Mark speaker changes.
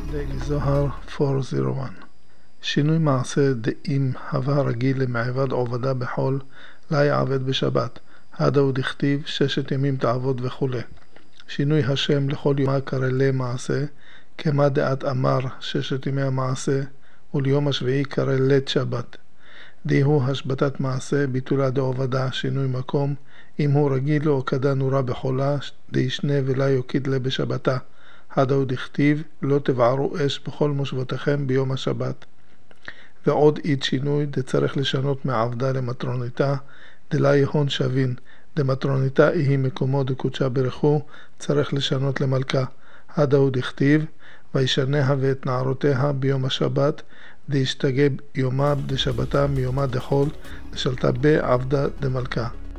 Speaker 1: דיילי זוהר 401 שינוי מעשה דאם הווה רגיל למעבד עובדה בחול לה יעבד בשבת הדה הוא דכתיב 6 ימים תעבוד וכו'. שינוי השם לכל יומה קרא למעשה כמה דעת אמר 6 ימי המעשה וליום השביעי קרא לית שבת. דיהו השבתת מעשה ביטולה דעובדה שינוי מקום אם הוא רגיל או כדה נורה בחולה דישנה ולה יוקיד לה בשבתה הדה הוא דכתיב לא תבערו אש בכל מושבותיכם ביום השבת. ועוד אית שינוי דצריך לשנות מעבדה למטרוניתה דלה יהון שווין דמטרוניתה היא מקומו דקודשה ברכו צריך לשנות למלכה הדה הוא דכתיב וישניה ואת נערותיה ביום השבת דישתגה יומה דשבתה מיומה דחול דשלתה בעבדה דמלכה.